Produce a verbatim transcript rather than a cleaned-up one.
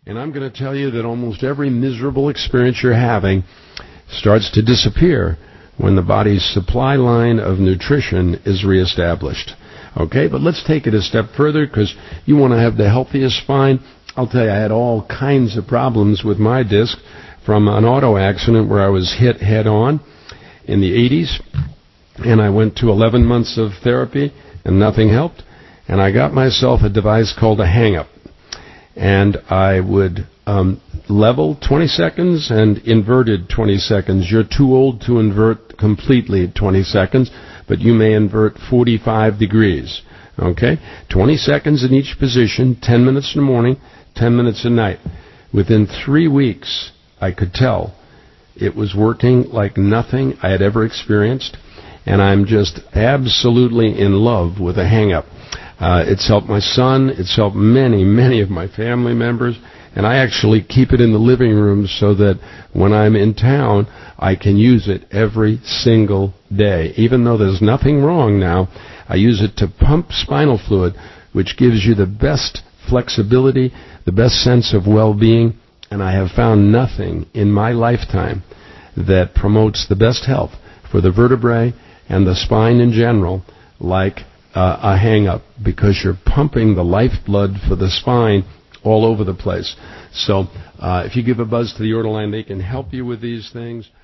And I'm going to tell you that almost every miserable experience you're having starts to disappear when the body's supply line of nutrition is reestablished. Okay, but let's take it a step further, because you want to have the healthiest spine. I'll tell you, I had all kinds of problems with my disc from an auto accident where I was hit head on in the eighties, and I went to eleven months of therapy, and nothing helped, and I got myself a device called a hang-up, and I would um, level twenty seconds and inverted twenty seconds. You're too old to invert completely at twenty seconds, but you may invert forty-five degrees, okay? twenty seconds in each position, ten minutes in the morning, ten minutes at night. Within three weeks, I could tell it was working like nothing I had ever experienced, and I'm just absolutely in love with a hang-up. Uh, it's helped my son, it's helped many, many of my family members, and I actually keep it in the living room so that when I'm in town, I can use it every single day. Even though there's nothing wrong now, I use it to pump spinal fluid, which gives you the best flexibility, the best sense of well-being, and I have found nothing in my lifetime that promotes the best health for the vertebrae and the spine in general like uh, a hang-up, because you're pumping the lifeblood for the spine all over the place. So uh, if you give a buzz to the Ortoline, they can help you with these things.